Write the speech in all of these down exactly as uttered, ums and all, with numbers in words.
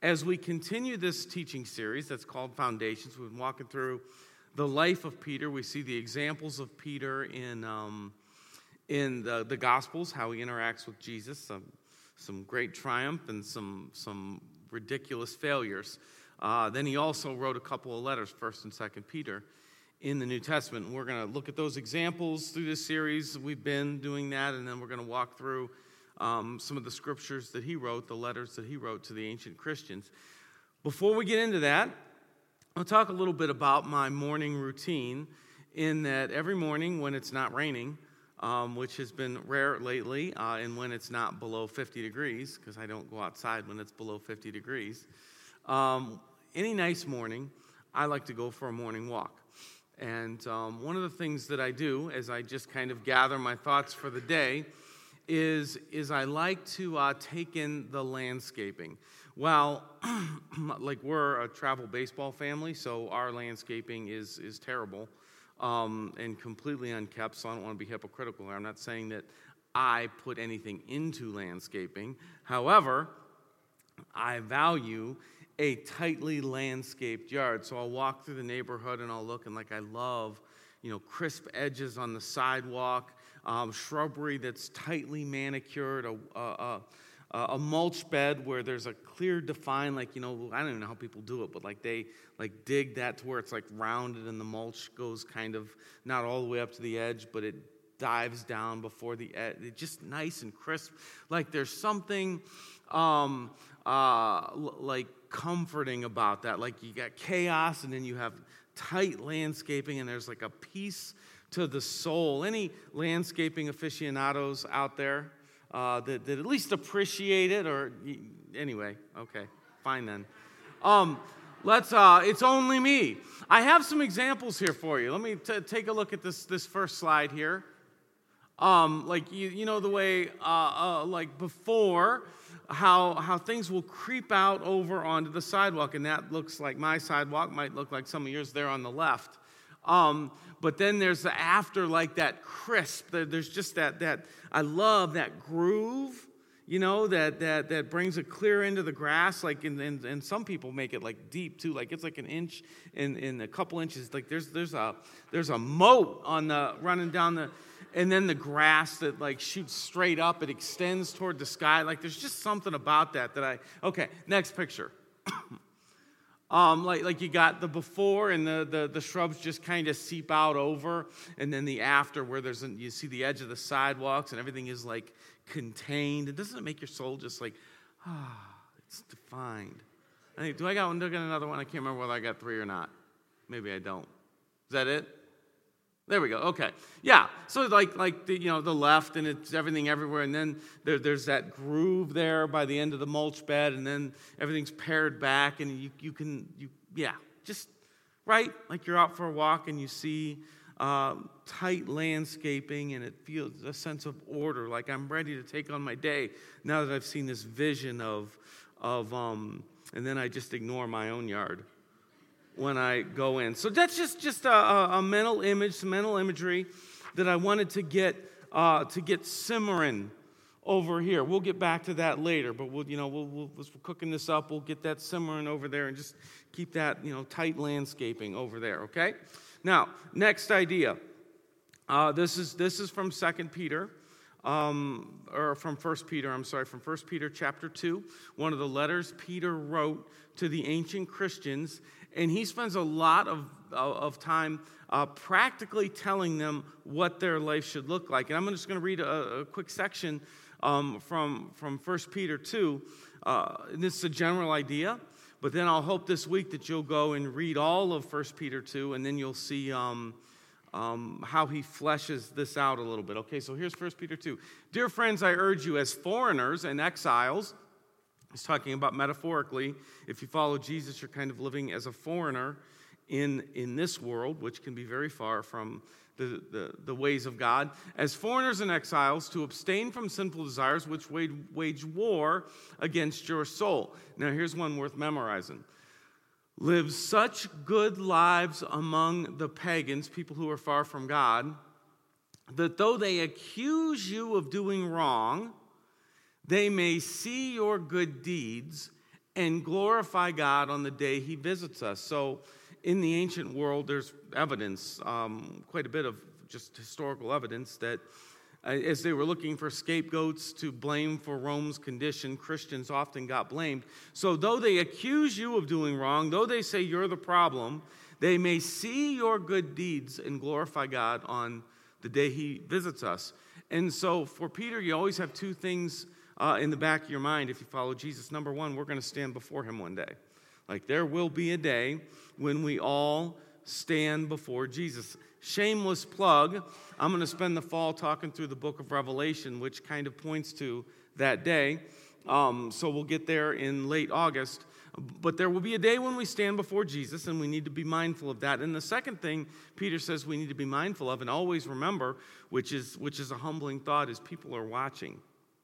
as we continue this teaching series that's called Foundations, we've been walking through the life of Peter. We see the examples of Peter in um, in the, the Gospels, how he interacts with Jesus, some, some great triumph and some, some ridiculous failures. Uh, then he also wrote a couple of letters, First and Second Peter, in the New Testament. And we're going to look at those examples through this series. We've been doing that, and then we're going to walk through um, some of the scriptures that he wrote, the letters that he wrote to the ancient Christians. Before we get into that, I'll talk a little bit about my morning routine, in that every morning when it's not raining, um, which has been rare lately, uh, and when it's not below fifty degrees, because I don't go outside when it's below fifty degrees, um, any nice morning, I like to go for a morning walk. And um, one of the things that I do as I just kind of gather my thoughts for the day is, is I like to uh, take in the landscaping. Well, like we're a travel baseball family, so our landscaping is is terrible um, and completely unkept, so I don't want to be hypocritical. I'm not saying that I put anything into landscaping. However, I value a tightly landscaped yard. So I'll walk through the neighborhood and I'll look, and like I love, you know, crisp edges on the sidewalk, um, shrubbery that's tightly manicured, a, a, a a mulch bed where there's a clear defined, like, you know, I don't even know how people do it, but like they like dig that to where it's like rounded and the mulch goes kind of not all the way up to the edge, but it dives down before the edge. It's just nice and crisp. Like there's something um, uh, like comforting about that. Like you got chaos and then you have tight landscaping and there's like a peace to the soul. Any landscaping aficionados out there? Uh, that, that at least appreciate it, or anyway, okay, fine then. Um, let's. Uh, it's only me. I have some examples here for you. Let me t- take a look at this this first slide here. Um, like you, you know the way, uh, uh, like before, how how things will creep out over onto the sidewalk, and that looks like my sidewalk. Might look like some of yours there on the left. Um, but then there's the after, like that crisp. There's just that that I love that groove, you know, that that that brings it clear into the grass. Like and and, and some people make it like deep too, like it's like an inch in, in a couple inches. Like there's there's a there's a moat on the running down the, and then the grass that like shoots straight up. It extends toward the sky. Like there's just something about that that I okay. Next picture. Um, like like you got the before and the, the, the shrubs just kind of seep out over, and then the after where there's a, you see the edge of the sidewalks and everything is like contained. And doesn't it make your soul just like, ah, it's defined? I think, do I got one? Do I got another one? I can't remember whether I got three or not. Maybe I don't. Is that it? There we go. Okay. Yeah. So like like the, you know, the left, and it's everything everywhere, and then there, there's that groove there by the end of the mulch bed, and then everything's pared back, and you you can you yeah just right like you're out for a walk and you see uh, tight landscaping, and it feels a sense of order. Like I'm ready to take on my day now that I've seen this vision of of um, and then I just ignore my own yard when I go in. So that's just, just a, a, a mental image, some mental imagery that I wanted to get uh, to get simmering over here. We'll get back to that later, but we'll, you know, we'll, we'll, as we're cooking this up, we'll get that simmering over there and just keep that, you know, tight landscaping over there, okay? Now, next idea. Uh, this is this is from Second Peter. Um, or from First Peter, I'm sorry, from First Peter chapter two, one of the letters Peter wrote to the ancient Christians, and he spends a lot of, of time uh, practically telling them what their life should look like. And I'm just going to read a, a quick section um, from, from First Peter two. Uh, and this is a general idea, but then I'll hope this week that you'll go and read all of First Peter two, and then you'll see Um, Um, how he fleshes this out a little bit. Okay, so here's First Peter two. Dear friends, I urge you as foreigners and exiles, he's talking about metaphorically, if you follow Jesus, you're kind of living as a foreigner in, in this world, which can be very far from the, the, the ways of God. As foreigners and exiles, to abstain from sinful desires which wage, wage war against your soul. Now here's one worth memorizing. Live such good lives among the pagans, people who are far from God, that though they accuse you of doing wrong, they may see your good deeds and glorify God on the day he visits us. So in the ancient world, there's evidence, um, quite a bit of just historical evidence that uh, as they were looking for scapegoats to blame for Rome's condition, Christians often got blamed. So though they accuse you of doing wrong, though they say you're the problem, they may see your good deeds and glorify God on the day he visits us. And so for Peter, you always have two things uh, in the back of your mind if you follow Jesus. Number one, we're going to stand before him one day. Like there will be a day when we all stand before Jesus. Shameless plug, I'm going to spend the fall talking through the book of Revelation, which kind of points to that day. Um, so we'll get there in late August. But there will be a day when we stand before Jesus, and we need to be mindful of that. And the second thing Peter says we need to be mindful of and always remember, which is, which is a humbling thought, is people are watching.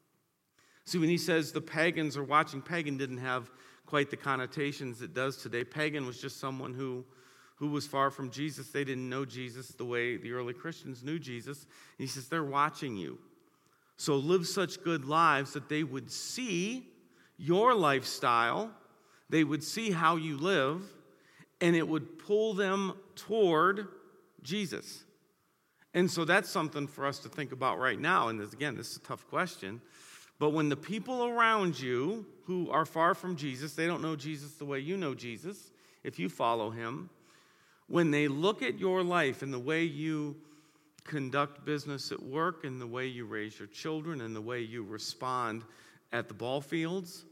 See, when he says the pagans are watching, pagan didn't have quite the connotations it does today. Pagan was just someone who, who was far from Jesus. They didn't know Jesus the way the early Christians knew Jesus. And he says they're watching you. So live such good lives that they would see your lifestyle, they would see how you live, and it would pull them toward Jesus. And so that's something for us to think about right now. And this, again, this is a tough question. But when the people around you who are far from Jesus, they don't know Jesus the way you know Jesus, if you follow him, when they look at your life and the way you conduct business at work and the way you raise your children and the way you respond at the ball fields,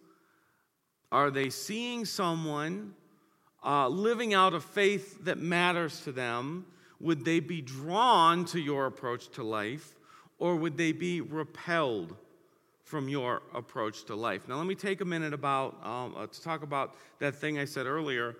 are they seeing someone uh, living out a faith that matters to them? Would they be drawn to your approach to life, or would they be repelled from your approach to life? Now, let me take a minute about um, uh, to talk about that thing I said earlier.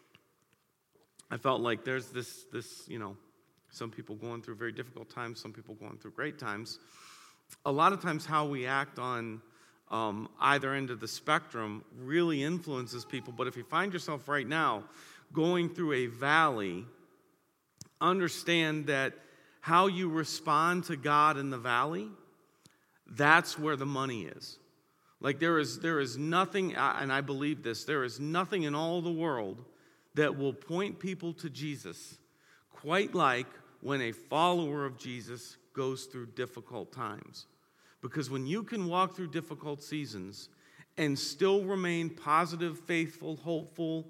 I felt like there's this, this, you know, some people going through very difficult times, some people going through great times. A lot of times how we act on um, either end of the spectrum really influences people. But if you find yourself right now going through a valley, understand that how you respond to God in the valley, that's where the money is. Like there is, there is nothing, and I believe this, there is nothing in all the world that will point people to Jesus quite like when a follower of Jesus goes through difficult times. Because when you can walk through difficult seasons and still remain positive, faithful, hopeful,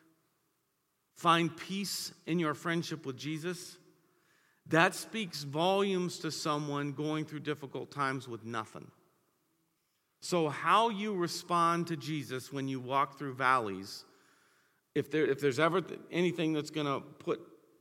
find peace in your friendship with Jesus, that speaks volumes to someone going through difficult times with nothing. So how you respond to Jesus when you walk through valleys, if there if there's ever anything that's going to put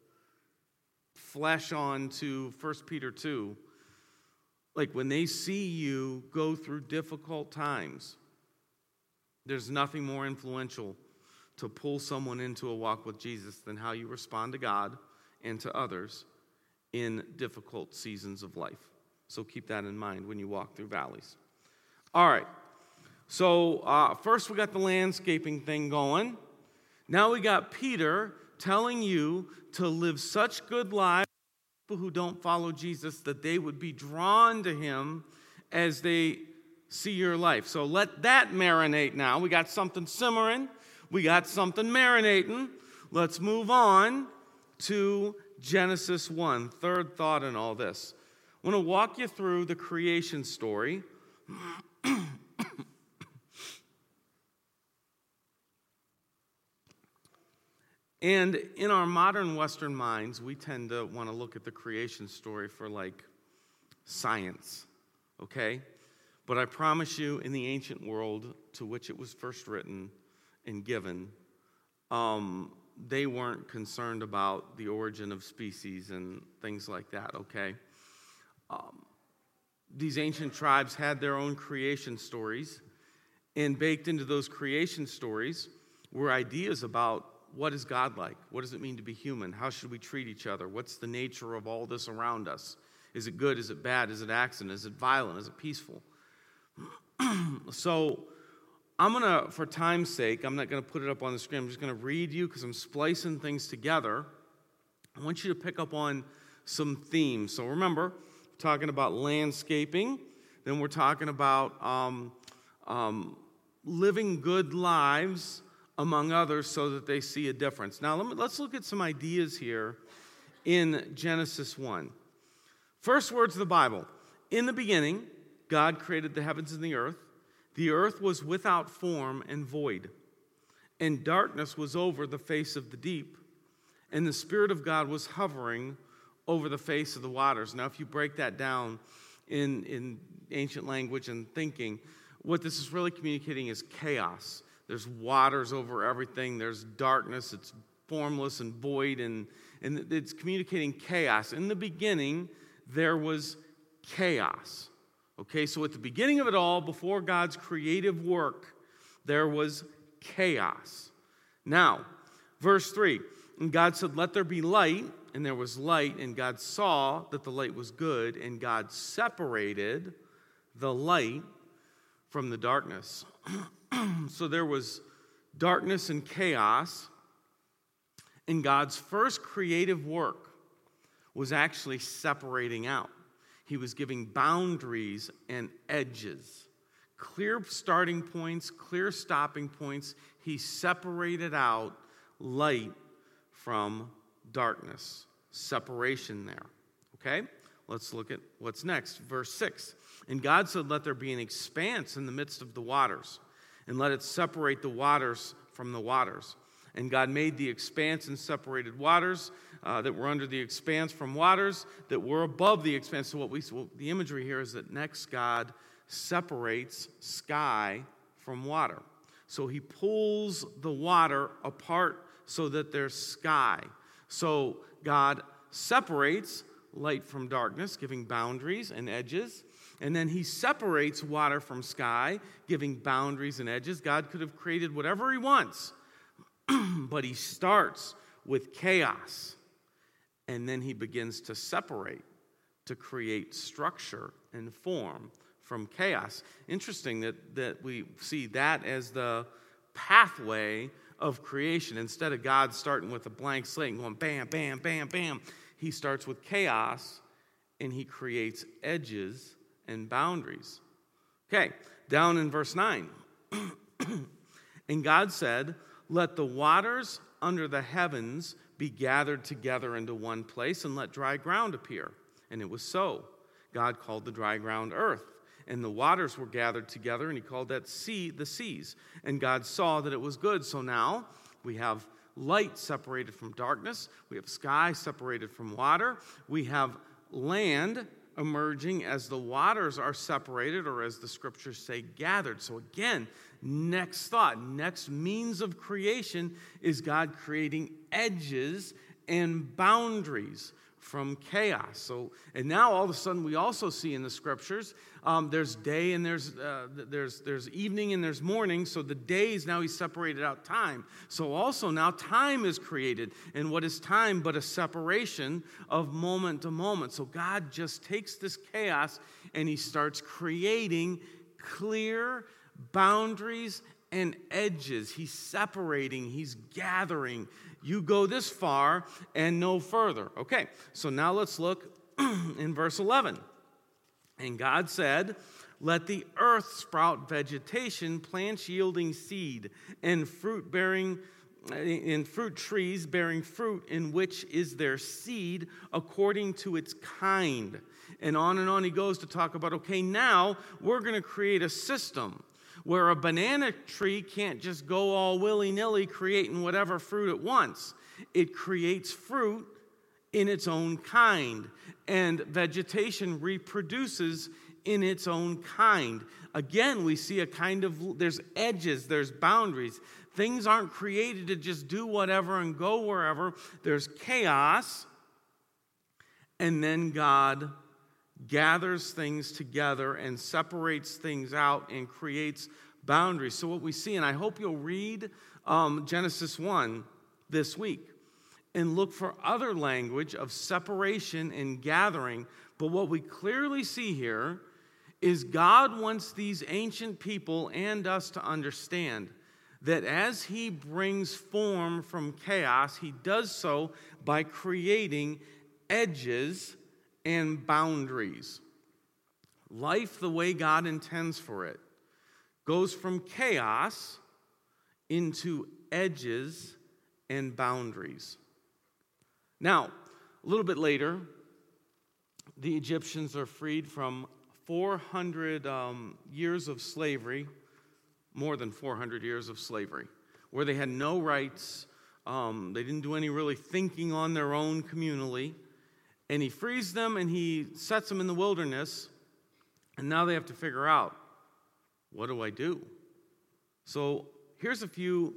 flesh on to First Peter two, like when they see you go through difficult times, there's nothing more influential to pull someone into a walk with Jesus than how you respond to God and to others in difficult seasons of life. So keep that in mind when you walk through valleys. All right. So uh, first we got the landscaping thing going. Now we got Peter telling you to live such good lives, people who don't follow Jesus, that they would be drawn to him as they see your life. So let that marinate now. We got something simmering. We got something marinating. Let's move on to Genesis one, third thought in all this. I want to walk you through the creation story. And in our modern Western minds, we tend to want to look at the creation story for like science, okay? But I promise you, in the ancient world to which it was first written and given, um, they weren't concerned about the origin of species and things like that, okay? Um, these ancient tribes had their own creation stories, and baked into those creation stories were ideas about what is God like? What does it mean to be human? How should we treat each other? What's the nature of all this around us? Is it good? Is it bad? Is it accident? Is it violent? Is it peaceful? So I'm going to, for time's sake, I'm not going to put it up on the screen. I'm just going to read you because I'm splicing things together. I want you to pick up on some themes. So remember, we're talking about landscaping. Then we're talking about um, um, living good lives among others so that they see a difference. Now, let me, let's look at some ideas here in Genesis one. First words of the Bible. In the beginning, God created the heavens and the earth. The earth was without form and void, and darkness was over the face of the deep, and the Spirit of God was hovering over the face of the waters. Now, if you break that down in, in ancient language and thinking, what this is really communicating is chaos. There's waters over everything. There's darkness. It's formless and void, and, and it's communicating chaos. In the beginning, there was chaos. Okay, so at the beginning of it all, before God's creative work, there was chaos. Now, verse three, and God said, "Let there be light," and there was light, and God saw that the light was good, and God separated the light from the darkness. So there was darkness and chaos, and God's first creative work was actually separating out. He was giving boundaries and edges, clear starting points, clear stopping points. He separated out light from darkness. Separation there. Okay? Let's look at what's next. Verse six. And God said, "Let there be an expanse in the midst of the waters, and let it separate the waters from the waters." And God made the expanse and separated waters uh, that were under the expanse from waters that were above the expanse. So what we well, the imagery here is that next God separates sky from water. So he pulls the water apart so that there's sky. So God separates light from darkness, giving boundaries and edges. And then he separates water from sky, giving boundaries and edges. God could have created whatever he wants, but he starts with chaos. And then he begins to separate, to create structure and form from chaos. Interesting that, that we see that as the pathway of creation. Instead of God starting with a blank slate and going bam, bam, bam, bam, he starts with chaos and he creates edges and boundaries. Okay, down in verse nine. And God said, "Let the waters under the heavens be gathered together into one place, and let dry ground appear." And it was so. God called the dry ground earth, and the waters were gathered together, and he called that sea the seas. And God saw that it was good. So now we have light separated from darkness. We have sky separated from water. We have land emerging as the waters are separated, or as the scriptures say, gathered. So again, next thought, next means of creation is God creating edges and boundaries from chaos. So, and now all of a sudden we also see in the scriptures, um, there's day and there's uh, there's there's evening and there's morning. So the days, now he's separated out time. So also now time is created. And what is time but a separation of moment to moment? So God just takes this chaos and he starts creating clear boundaries and edges. He's separating, he's gathering. You go this far and no further. Okay, so now let's look in verse eleven. And God said, "Let the earth sprout vegetation, plants yielding seed, and fruit bearing in fruit trees bearing fruit in which is their seed according to its kind." And on and on he goes to talk about, okay, now we're going to create a system where a banana tree can't just go all willy-nilly creating whatever fruit it wants. It creates fruit in its own kind, and vegetation reproduces in its own kind. Again, we see a kind of, there's edges, there's boundaries. Things aren't created to just do whatever and go wherever. There's chaos, and then God gathers things together and separates things out and creates boundaries. So what we see, and I hope you'll read um, Genesis one this week and look for other language of separation and gathering. But what we clearly see here is God wants these ancient people and us to understand that as he brings form from chaos, he does so by creating edges and boundaries. Life the way God intends for it goes from chaos into edges and boundaries. Now, a little bit later, the Egyptians are freed from four hundred um, years of slavery, more than four hundred years of slavery, where they had no rights. Um, they didn't do any really thinking on their own communally. And he frees them and he sets them in the wilderness. And now they have to figure out, what do I do? So here's a few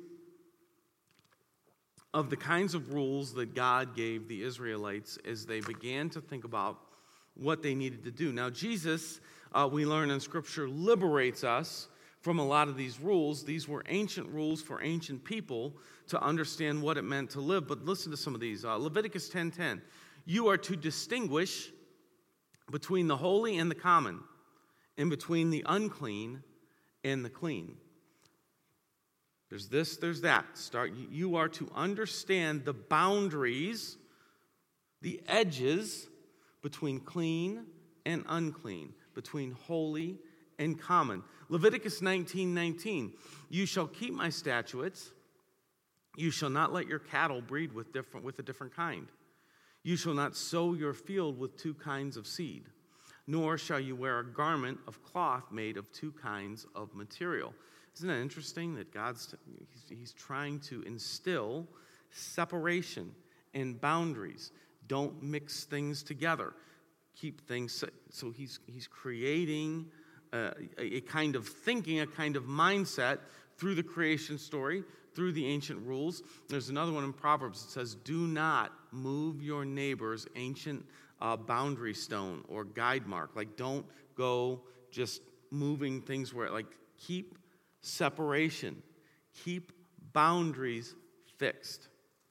of the kinds of rules that God gave the Israelites as they began to think about what they needed to do. Now, Jesus, uh, we learn in Scripture, liberates us from a lot of these rules. These were ancient rules for ancient people to understand what it meant to live. But listen to some of these. Uh, Leviticus ten ten. You are to distinguish between the holy and the common, and between the unclean and the clean. There's this, there's that. Start. You are to understand the boundaries, the edges between clean and unclean, between holy and common. Leviticus nineteen nineteen. You shall keep my statutes. You shall not let your cattle breed with different with a different kind. You shall not sow your field with two kinds of seed, nor shall you wear a garment of cloth made of two kinds of material. Isn't that interesting that God's he's, he's trying to instill separation and boundaries? Don't mix things together. Keep things so he's he's creating a, a kind of thinking, a kind of mindset through the creation story, through the ancient rules. There's another one in Proverbs that says, "Do not move your neighbor's ancient uh, boundary stone or guide mark." Like, don't go just moving things where, like, keep separation, keep boundaries fixed.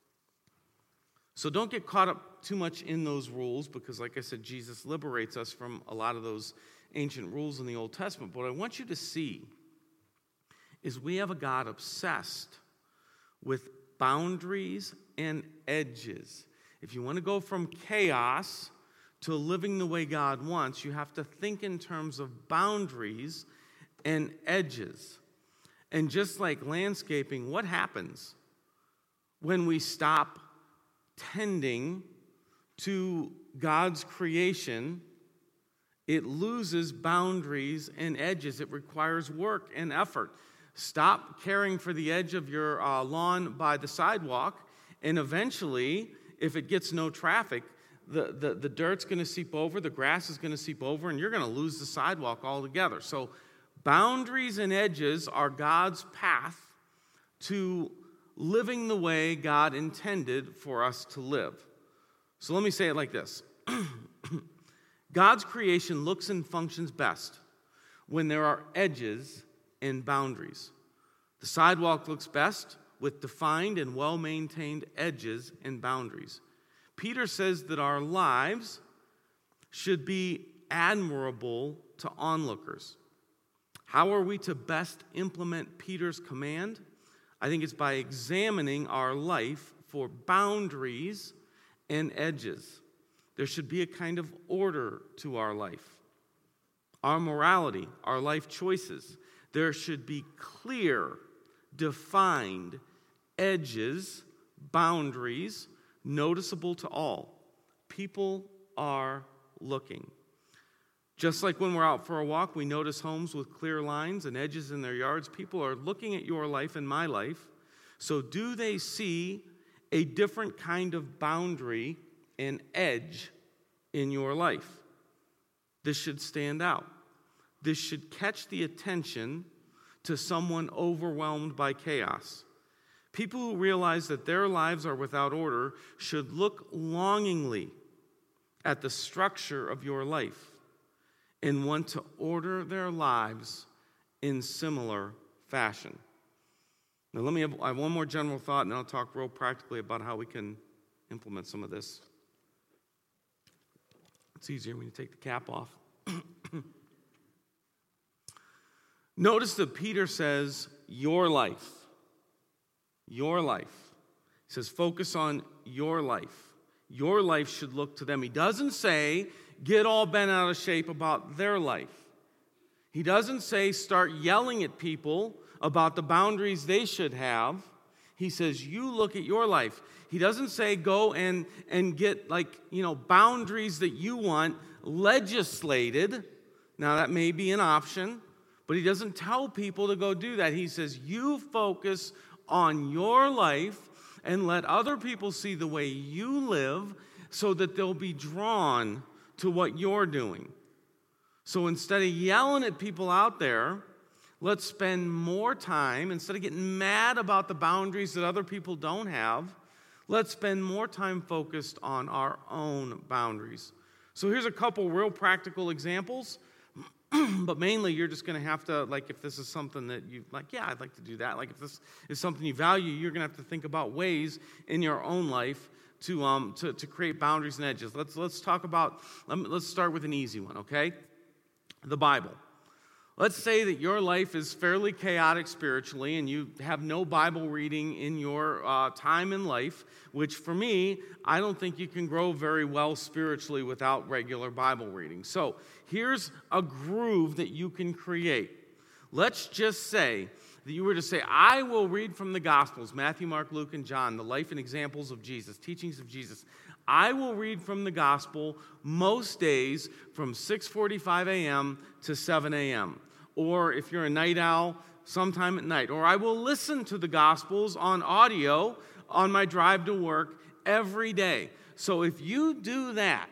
So don't get caught up too much in those rules because, like I said, Jesus liberates us from a lot of those ancient rules in the Old Testament. But what I want you to see is we have a God obsessed with boundaries and edges. If you want to go from chaos to living the way God wants, you have to think in terms of boundaries and edges. And just like landscaping, what happens when we stop tending to God's creation? It loses boundaries and edges. It requires work and effort. Stop caring for the edge of your uh, lawn by the sidewalk, and eventually, if it gets no traffic, the, the, the dirt's going to seep over, the grass is going to seep over, and you're going to lose the sidewalk altogether. So boundaries and edges are God's path to living the way God intended for us to live. So let me say it like this. God's creation looks and functions best when there are edges and boundaries. The sidewalk looks best with defined and well-maintained edges and boundaries. Peter says that our lives should be admirable to onlookers. How are we to best implement Peter's command? I think it's by examining our life for boundaries and edges. There should be a kind of order to our life. Our morality, our life choices. There should be clear, defined edges, boundaries, noticeable to all. People are looking. Just like when we're out for a walk, we notice homes with clear lines and edges in their yards. People are looking at your life and my life. So do they see a different kind of boundary and edge in your life? This should stand out. This should catch the attention to someone overwhelmed by chaos. People who realize that their lives are without order should look longingly at the structure of your life and want to order their lives in similar fashion. Now, let me have, I have one more general thought, and then I'll talk real practically about how we can implement some of this. It's easier when you take the cap off. Notice that Peter says, your life. Your life. He says, focus on your life. Your life should look to them. He doesn't say, get all bent out of shape about their life. He doesn't say start yelling at people about the boundaries they should have. He says, you look at your life. He doesn't say go and, and get like, you know, boundaries that you want legislated. Now, that may be an option, but he doesn't tell people to go do that. He says, you focus on your life and let other people see the way you live so that they'll be drawn to what you're doing. So instead of yelling at people out there, let's spend more time, instead of getting mad about the boundaries that other people don't have, let's spend more time focused on our own boundaries. So here's a couple real practical examples, but mainly you're just going to have to, like if this is something that you like, yeah, I'd like to do that. Like if this is something you value, you're going to have to think about ways in your own life to um to, to create boundaries and edges. Let's let's talk about, let's start with an easy one, okay? The Bible. Let's say that your life is fairly chaotic spiritually and you have no Bible reading in your uh, time in life, which for me, I don't think you can grow very well spiritually without regular Bible reading. So here's a groove that you can create. Let's just say that you were to say, I will read from the Gospels, Matthew, Mark, Luke, and John, the life and examples of Jesus, teachings of Jesus. I will read from the Gospel most days from six forty-five a.m. to seven a.m. Or if you're a night owl, sometime at night. Or I will listen to the Gospels on audio on my drive to work every day. So if you do that,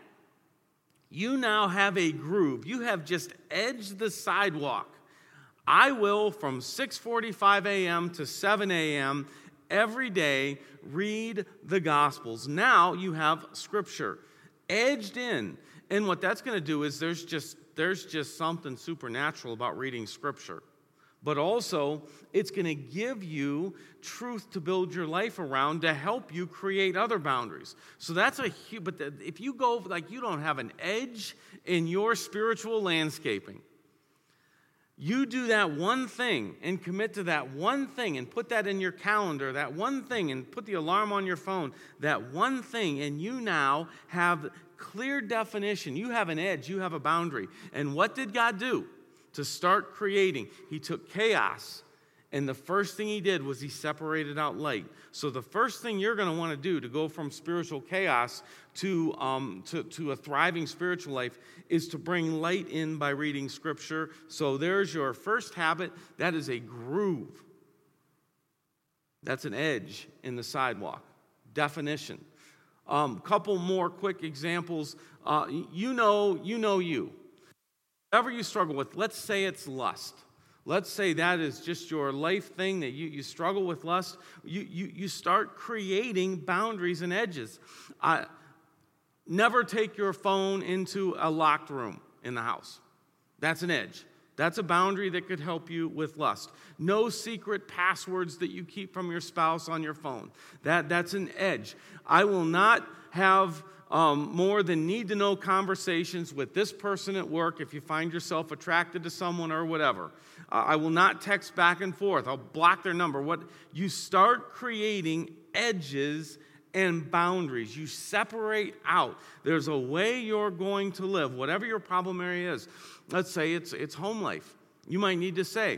you now have a groove. You have just edged the sidewalk. I will, from six forty-five a.m. to seven a.m., every day, read the Gospels. Now you have Scripture edged in. And what that's going to do is there's just there's just something supernatural about reading Scripture. But also, it's going to give you truth to build your life around to help you create other boundaries. So that's a huge, but the, if you go like you don't have an edge in your spiritual landscaping, you do that one thing and commit to that one thing and put that in your calendar, that one thing, and put the alarm on your phone, that one thing, and you now have clear definition. You have an edge. You have a boundary. And what did God do to start creating? He took chaos, and the first thing he did was he separated out light. So the first thing you're going to want to do to go from spiritual chaos to, um, to, to a thriving spiritual life is to bring light in by reading Scripture. So there's your first habit. That is a groove. That's an edge in the sidewalk. Definition. Um, couple more quick examples. Uh, you know, you know you. Whatever you struggle with, let's say it's lust. Let's say that is just your life thing, that you, you struggle with lust. You, you, you start creating boundaries and edges. Uh, never take your phone into a locked room in the house. That's an edge. That's a boundary that could help you with lust. No secret passwords that you keep from your spouse on your phone. That, that's an edge. I will not have um, more than need-to-know conversations with this person at work if you find yourself attracted to someone or whatever. Uh, I will not text back and forth. I'll block their number. What you start creating edges and boundaries. You separate out. There's a way you're going to live, whatever your problem area is. Let's say it's it's home life. You might need to say,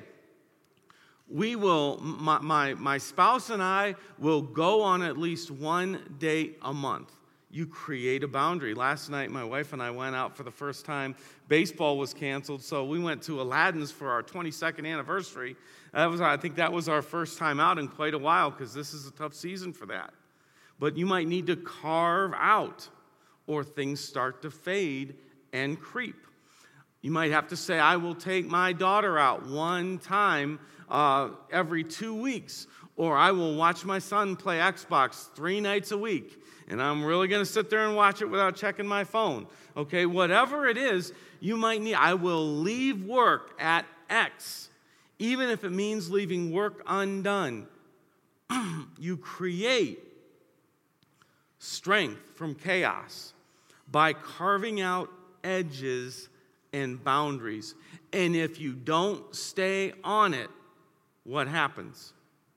we will, my, my, my spouse and I will go on at least one date a month. You create a boundary. Last night, my wife and I went out for the first time. Baseball was canceled, so we went to Aladdin's for our twenty-second anniversary. That was, I think that was our first time out in quite a while because this is a tough season for that. But you might need to carve out, or things start to fade and creep. You might have to say, I will take my daughter out one time uh, every two weeks, or I will watch my son play Xbox three nights a week, and I'm really going to sit there and watch it without checking my phone. Okay, whatever it is, you might need, I will leave work at X, even if it means leaving work undone. You create strength from chaos by carving out edges and boundaries. And if you don't stay on it, what happens?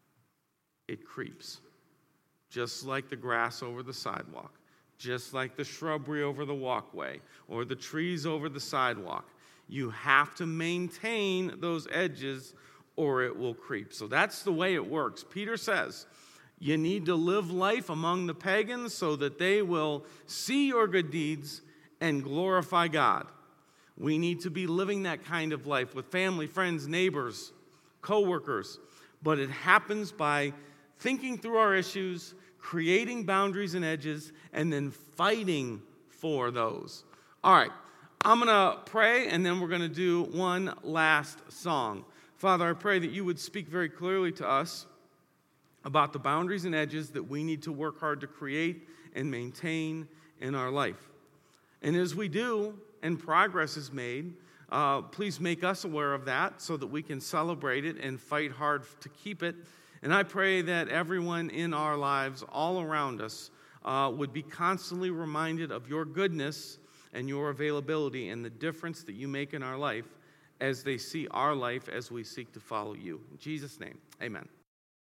It creeps. Just like the grass over the sidewalk, just like the shrubbery over the walkway, or the trees over the sidewalk. You have to maintain those edges or it will creep. So that's the way it works. Peter says, you need to live life among the pagans so that they will see your good deeds and glorify God. We need to be living that kind of life with family, friends, neighbors, co-workers. But it happens by thinking through our issues, creating boundaries and edges, and then fighting for those. All right, I'm going to pray, and then we're going to do one last song. Father, I pray that you would speak very clearly to us about the boundaries and edges that we need to work hard to create and maintain in our life. And as we do, and progress is made, uh, please make us aware of that so that we can celebrate it and fight hard to keep it. And I pray that everyone in our lives, all around us, uh, would be constantly reminded of your goodness and your availability and the difference that you make in our life as they see our life as we seek to follow you. In Jesus' name, amen.